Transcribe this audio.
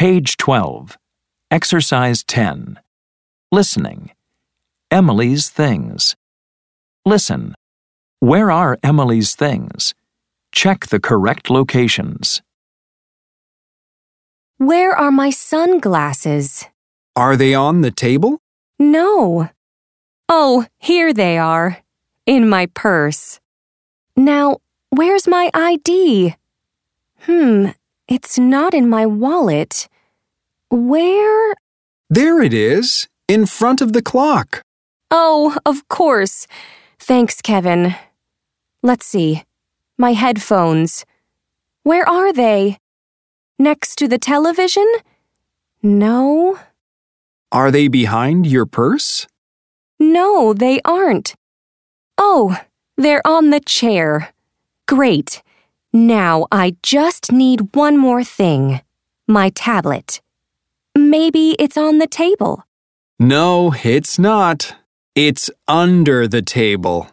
Page 12. Exercise 10. Listening. Emily's things. Listen. Where are Emily's things? Check the correct locations. Where are my sunglasses? Are they on the table? No. Oh, here they are. In my purse. Now, where's my ID? It's not in my wallet. Where? There it is, in front of the clock. Oh, of course. Thanks, Kevin. Let's see. My headphones. Where are they? Next to the television? No. Are they behind your purse? No, they aren't. Oh, they're on the chair. Great. Now I just need one more thing. My tablet. Maybe it's on the table. No, it's not. It's under the table.